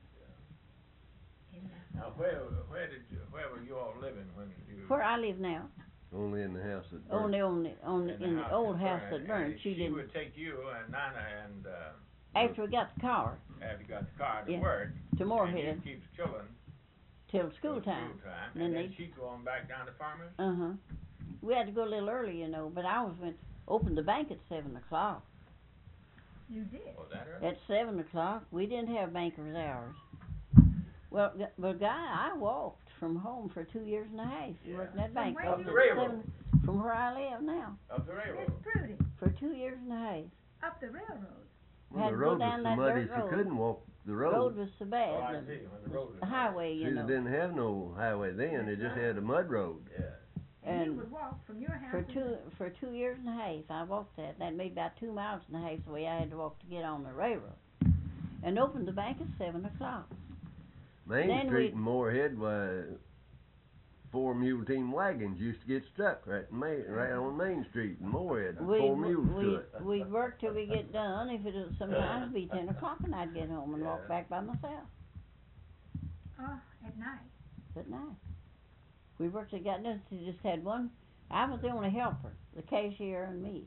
Now, where were you all living when you? Where I live now. Only in the house that burned. Only in the old house that burned. She didn't. would take you and Nana and. After we got the car. After you got the car to work. To Moorhead. And you keep the children. Till school time. And then she'd go on back down to Farmers. We had to go a little early, you know, but I opened the bank at 7 o'clock. You did? Oh, that early? At 7 o'clock. We didn't have banker's hours. Well, I walked from home for 2 years and a half working at bank. Up the railroad. From where I live now. Up the railroad. Miss Prudy. For 2 years and a half. Up the railroad. Well, the road was so muddy she couldn't walk the road. The road was so bad. Oh, I see. When the road was the highway, you know. They didn't have no highway then. They just had a mud road. Yeah. And you would walk from your house for 2 years and a half. I walked that. That made about 2 miles and a half the way I had to walk to get on the railroad. And opened the bank at 7 o'clock. Main Then Street we- in Moorhead, why, 4 mule team wagons used to get stuck right on Main Street in Moorhead. With 4 mules to it. We'd work till we get done. If it was sometimes be 10 o'clock and I'd get home and walk Yeah. back by myself Oh, at night. at night. We worked till got done. She just had one. I was the only helper, the cashier and me.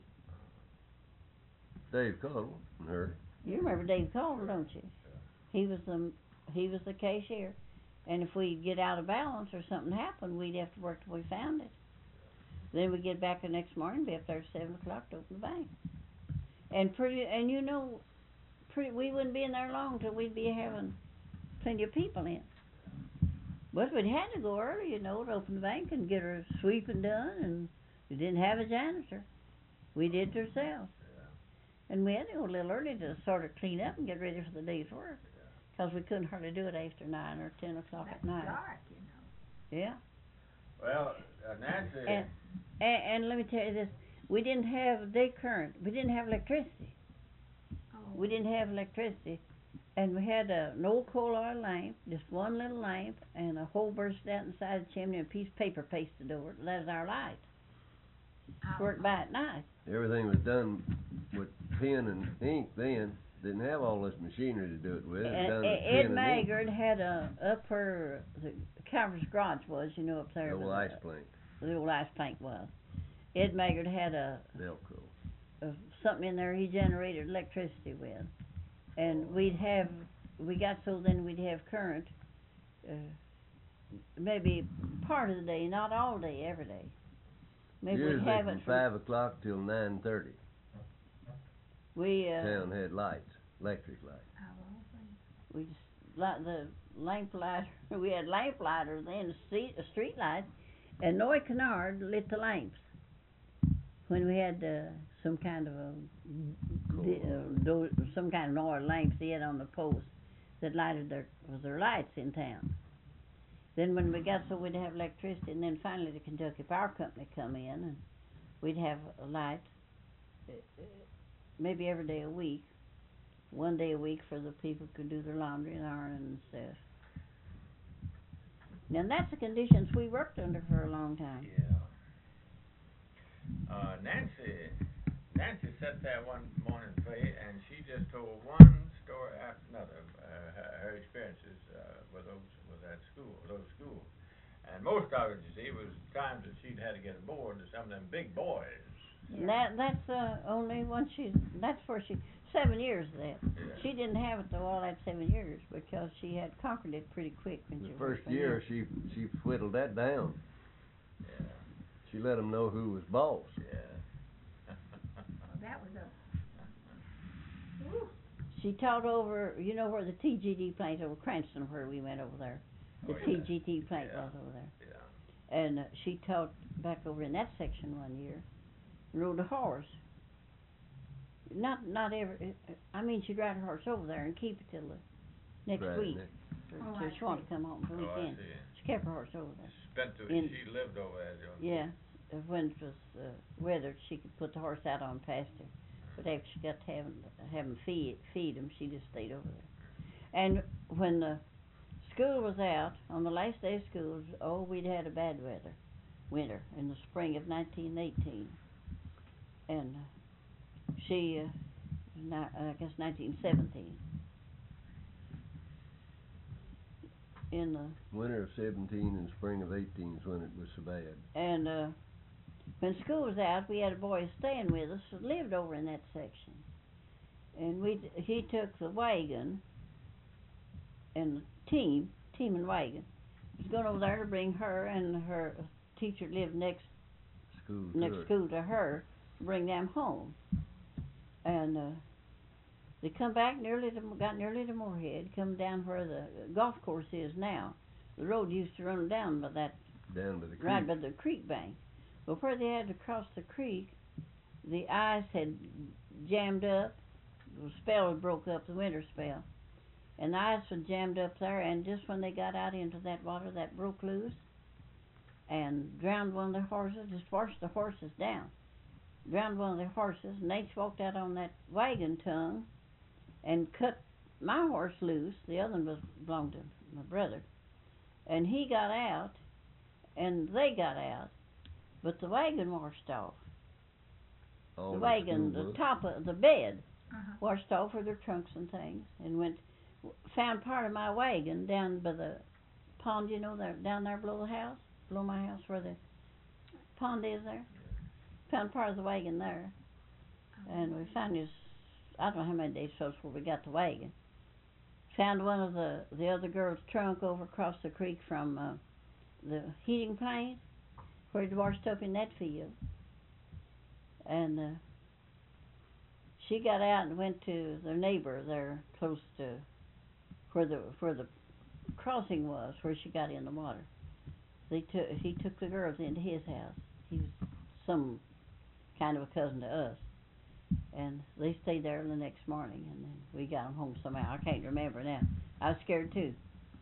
Dave Cuttle and her. You remember Dave Cole, don't you? He was the cashier, and if we get out of balance or something happened, we'd have to work till we found it. Then we'd get back the next morning, be up there at 7 o'clock to open the bank. And you know, we wouldn't be in there long till we'd be having plenty of people in. But we'd had to go early, you know, to open the bank and get our sweeping done, and we didn't have a janitor. We did it ourselves. And we had to go a little early to sort of clean up and get ready for the day's work. Because we couldn't hardly do it after 9 or 10 o'clock That's at night. dark, you know. Yeah. Well, Nancy. And let me tell you this, we didn't have day current. We didn't have electricity. Oh. We didn't have electricity. And we had an old coal oil lamp, just one little lamp, and a hole burst out inside the chimney and a piece of paper pasted over it. That was our light. Oh. Worked by at night. Everything was done with pen and ink then. Didn't have all this machinery to do it with. It was done with Ed pen and ink. Maggard had up where the Calver's garage was, you know, up there. The old with ice plank, The old ice plank was. Ed Maggard had Velcro. something in there he generated electricity with. And we got so then we'd have current maybe part of the day, not all day, every day. Maybe Usually we'd have from it 5 o'clock till 9:30. we Town had lights, electric lights. we just the lamp lighter. We had lamp lighters then, street lights, and Noy Kennard lit the lamps when we had some kind of some kind of oil lamps they had on the post that lighted their lights in town. Then when we got so we'd have electricity, and then finally the Kentucky Power Company come in, and we'd have a light maybe every day a week, one day a week for the people who could do their laundry and ironing and stuff. Now that's the conditions we worked under for a long time. Yeah. Nancy sat there one morning, Faye, and she just told one story after another. Her experiences with that school, those schools, and most of it, you see, was times that she'd had to get aboard to some of them big boys. That's only when that's for 7 years of that. Yeah. She didn't have it though all that 7 years because she had conquered it pretty quick when The she first was year, she whittled that down. Yeah. She let them know who was boss. Yeah. That was a. She taught over, you know where the TGT plant over Cranston, where we went over there. The Oh, yeah. TGT plant Yeah. was over there. Yeah. And she taught back over in that section one year. Rode a horse. Not every. I mean, she'd ride her horse over there and keep it till the next Right, week, Oh, till I she wanted see. to come home for the Oh, I weekend. see. She kept her horse over there. She lived over there, Joe. Yeah, when it was weathered, she could put the horse out on pasture. But after she got to have them feed him, she just stayed over there. And when the school was out, on the last day of school, we'd had a bad winter in the spring of 1918. And she, I guess 1917. In the Winter of 17 and spring of 18 is when it was so bad. And when school was out, we had a boy staying with us who lived over in that section. And he took the wagon and the team and wagon. He was going over there to bring her and her teacher lived next school to her to bring them home. And they come back got nearly to Moorhead, come down where the golf course is now. The road used to run down by that, Down by the creek. right by the creek bank. But where they had to cross the creek, the ice had jammed up. The spell had broke up, the winter spell. And the ice was jammed up there, and just when they got out into that water, that broke loose and drowned one of their horses, just washed the horses down. Drowned one of their horses, and they walked out on that wagon tongue and cut my horse loose. The other one belonged to my brother, and he got out, and they got out, but the wagon washed off. All The the wagon, school the bus. top of the bed, Uh-huh. washed off with their trunks and things, and found part of my wagon down by the pond, you know, there down there below the house, below my house where the pond is there. Found part of the wagon there, and we found his. I don't know how many days before we got the wagon. Found one of the other girl's trunk over across the creek from the heating plant, where it washed up in that field, and. She got out and went to their neighbor there close to where the crossing was, where she got in the water. He took the girls into his house. He was some kind of a cousin to us, and they stayed there the next morning, and then we got them home somehow. I can't remember now. I was scared too.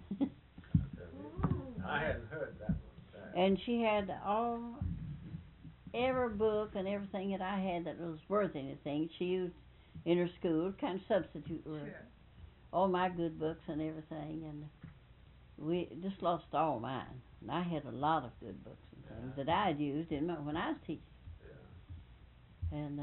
I hadn't heard that one. And she had every book and everything that I had that was worth anything. She used in her school, kind of substitute work. Sure. All my good books and everything, and we just lost all mine. And I had a lot of good books and things that I had used when I was teaching. Yeah. And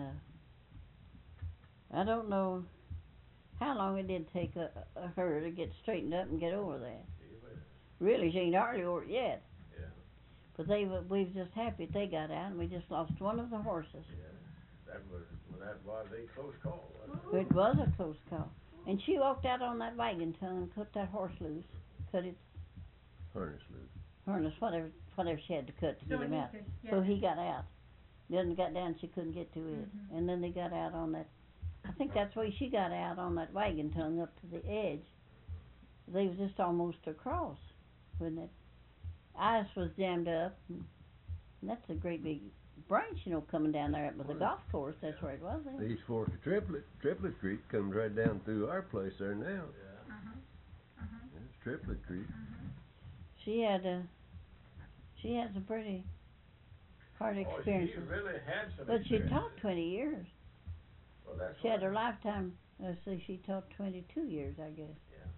I don't know how long it did take her to get straightened up and get over that. Really, she ain't hardly over it yet. Yeah. But we was just happy that they got out, and we just lost one of the horses. Yeah. That was a close call, wasn't it? It was a close call. And she walked out on that wagon tongue and cut that horse loose, cut its Harness loose. harness, whatever she had to cut to So get him he out. could get So it. he got out. Then got down, she couldn't get to it. Mhm. And then they got out on that, I think that's why she got out on that wagon tongue up to the edge. They was just almost across when that ice was jammed up. And that's a great big branch, you know, coming down there up by the golf course. That's where it was. The East Fork of Triplet Creek comes right down through our place there now. Yeah. Uh-huh. Uh-huh. It's Triplet Creek. Uh-huh. She had some pretty hard experiences. She really had some But she experience. taught 20 years. Well, that's She had her right. lifetime. Let's see, she taught 22 years, I guess.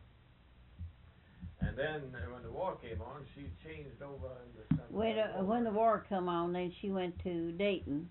And then when the war came on, she changed over into something. When the war come on, then she went to Dayton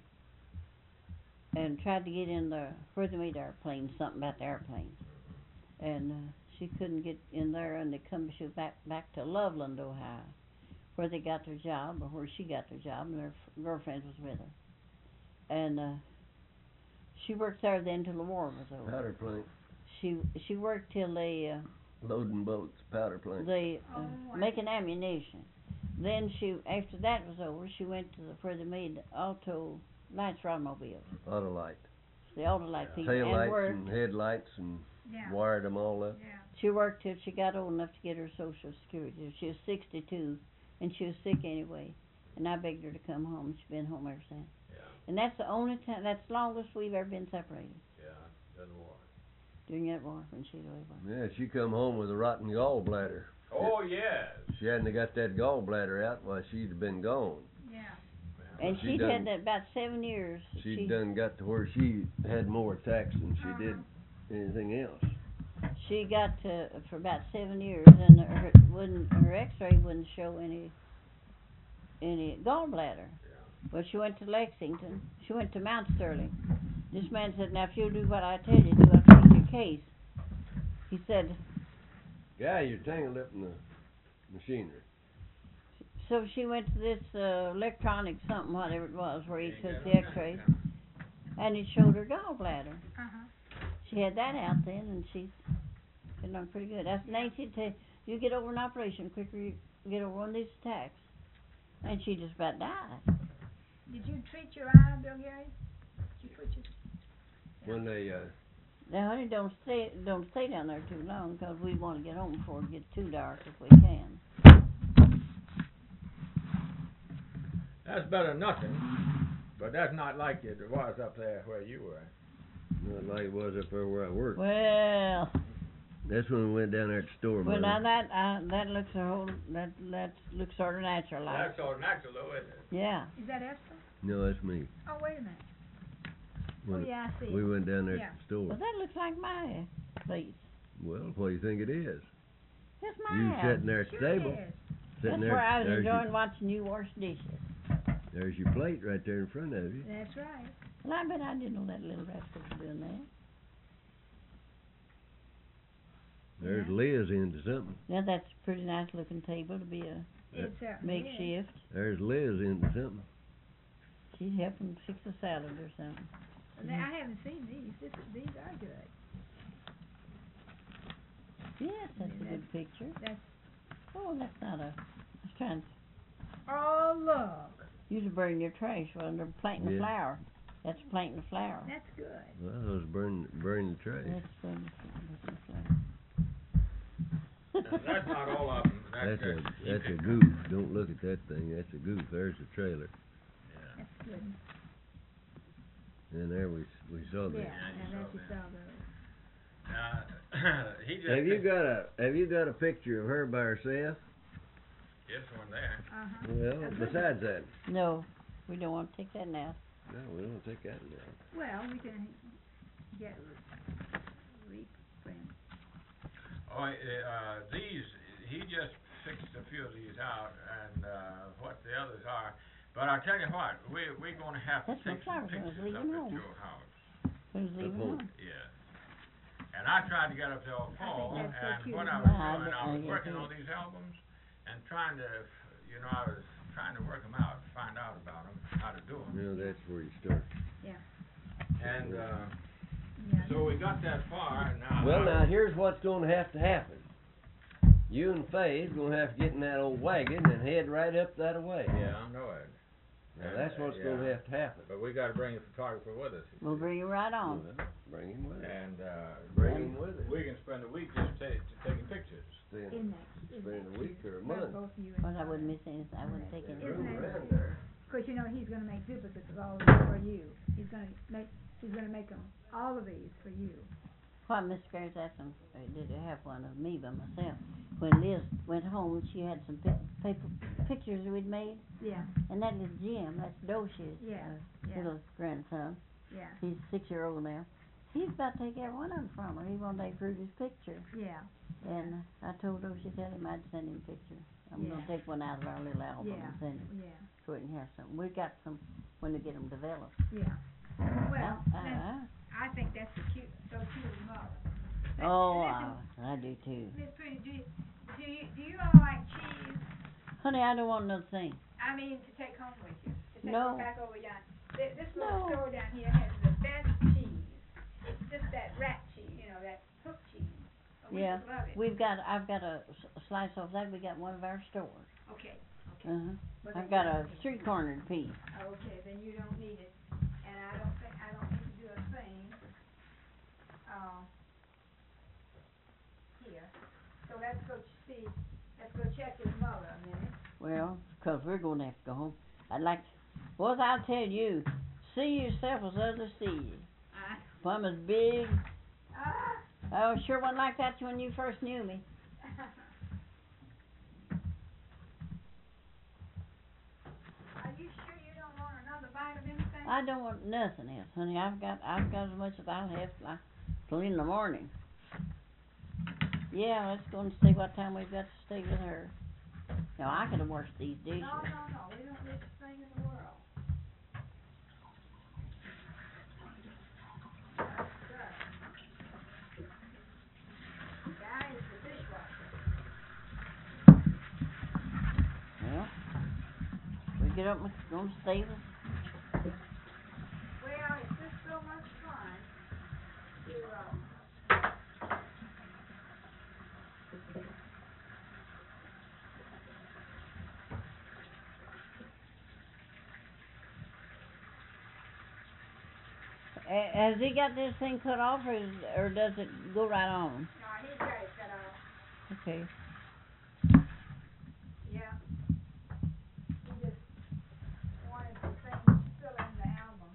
and tried to get in where they made airplanes, something about the airplanes. And she couldn't get in there, and they come she back to Loveland, Ohio, where they got their job, or where she got their job, and her girlfriend was with her. And she worked there then till the war was over. Powder plant. She worked till they Loading boats, powder plant. making ammunition. Then after that was over, she went to where they made auto lights for automobiles. Autolite. The Autolite people. Tail And lights worked. and headlights and Yeah. wired them all up. Yeah. She worked till she got old enough to get her Social Security. She was 62, and she was sick anyway. And I begged her to come home. She's been home ever since. Yeah. And that's the only time. That's the longest we've ever been separated. Yeah, the war. During that war when she was away. Yeah, she come home with a rotten gallbladder. Oh, yes. She hadn't got that gallbladder out while she'd been gone. Yeah. And She she'd done- had that about 7 years. She'd done got to where she had more attacks than she did anything else. She got for about 7 years, and her X-ray wouldn't show any gallbladder. Well, she went to Lexington. She went to Mount Sterling. This man said, "Now, if you'll do what I tell you to, I'll take your case." He said, Guy, you're tangled up in the machinery. so she went to this electronic something, whatever it was, where he took the X-rays, and it showed her gallbladder. Uh-huh. She had that out then, and she's been on pretty good. That's Nancy said, "You get over an operation, the quicker you get over one of these attacks." And she just about died. Did you treat your eye, Bill Gary? Did you put your... When they, Now, honey, don't stay down there too long, because we want to get home before it gets too dark if we can. That's better than nothing, but that's not like it was up there where you were. not like it was up there where I worked. Well, That's when we went down there to the store. well, now Mother. that looks that looks sort of natural like. That's all natural, though, isn't it? Yeah. Is that Esther? No, that's me. Oh, wait a minute. When Oh, yeah, I see. we went down there Yeah. to the store. Well, that looks like my place. Well, what do you think it is? It's my You house. sitting there at the Sure it table. is. Sitting That's there. where I was there's enjoying your, watching you wash dishes. there's your plate right there in front of you. That's right. Well, I bet I didn't know that little rascal was doing that. There's Yeah. Liz into something. Now that's a pretty nice looking table to be a It certainly is. makeshift. There's Liz into something. She's helping fix a salad or something. Now, I haven't seen these. These are good. Yes, that's Yeah, a good picture. that's- Oh, that's not a. I was trying to. Oh, look. You to burn your trash while they're planting Yeah. the flower. That's planting the flower. That's good. Well, I was burning the trash. That's burning the flower. That's not all of them. That's a goof. Don't look at that thing. That's a goof. There's the trailer. That's good. And there we saw that. Yeah, now that you saw those. He just. Have you got a picture of her by herself? This one there. Uh-huh. Well, besides that. No, we don't want to take that now. No, we don't take that now. Well, we can get reprint. Oh, these, he just fixed a few of these out, and what the others are. But I tell you what, we're going to have to That's my take some flowers when I was pictures leaving up at home. your house. Who's leaving home. home? Yeah. And I tried to get up till fall, that's so and cute. what I was Yeah, doing, I was yeah, working yeah. on these albums, and trying to, I was trying to work them out, find out about them, how to do them. You know, that's where you start. And, Yeah. so we got that far, and now. Well, now, here's what's going to have to happen. You and Faye's going to have to get in that old wagon and head right up that way. Yeah, I know it. Now, that's what's going to have to happen. But we gotta bring a photographer with us. you We'll see. bring you right on. Well, bring him with us. And, Bring him with us. we can spend a week just taking pictures. Isn't that? Spend a week or a Well, month. both you But and I wouldn't miss anything. I wouldn't take There's anything. room around there. Because you know he's going to make duplicates of all of these for you. He's going to make them all of these for you. What Miss Scares asked him, did I have one of me by myself? When Liz went home, she had some paper pictures we'd made, Yeah. and that is Jim. That's Dosh's Yeah. Yeah. little grandson. Yeah. He's 6-year-old now. He's about to take every one of them from her. He wanted to prove his picture, Yeah. and I told Doshi, tell him I'd send him a picture. I'm Yeah. gonna take one out of our little album Yeah. and send him Yeah. so we can have some. We got some when we get them developed. Yeah. Well, Uh-huh. I think that's so cute as mother. Oh, Listen, I do too. Miss Pretty, do you all like cheese? Honey, I don't want no thing. I mean, to take home with you, to take No. back over yonder. This little No. store down here has the best cheese. It's just that rat cheese, that hook cheese. But we Yeah, just love it. I've got a slice of that. We got in one of our stores. Okay. Uh-huh. But I've then- got a street cornered piece. Okay, then you don't need it, and I don't need to do a thing. Here. So let's go check his mother a minute. Well, 'cause we're going to have to go home. I'd like to, boys, I'll tell you, see yourself as others see you. If I'm as big, I sure wasn't like that when you first knew me. Are you sure you don't want another bite of anything? I don't want nothing else, honey. I've got as much as I'll have till in the morning. Yeah, let's go and see what time we've got to stay with her. Now, I could have washed these dishes. No, we don't need a thing in the world. Guy is the dishwasher. Well, we get up and gonna stay with. Well, it's just so much fun to, Has he got this thing cut off, or does it go right on? no, he's got it cut off. Okay. Yeah. He just wanted the things still in the album.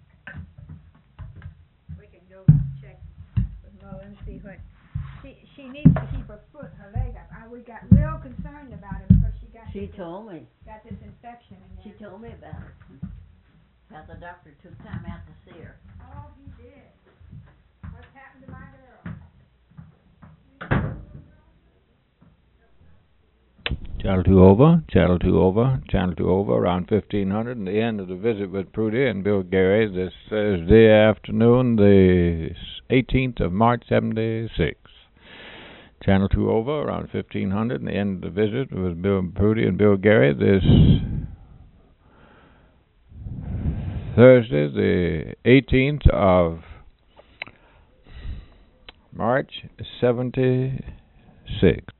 We can go check with Mo and see what, she needs to keep her leg up. We got real concerned about it because she got She told me. got this infection in She there. told me about it. How the doctor took time out to see her. Oh, he did. What's happened to my girl? Channel 2 over, Channel 2 over, Channel 2 over, around 1500, and the end of the visit with Prudy and Bill Gary this Thursday afternoon, the 18th of March, 76. Channel 2 over, around 1500, and the end of the visit with Prudy and Bill Gary this Thursday, the 18th of March, 76.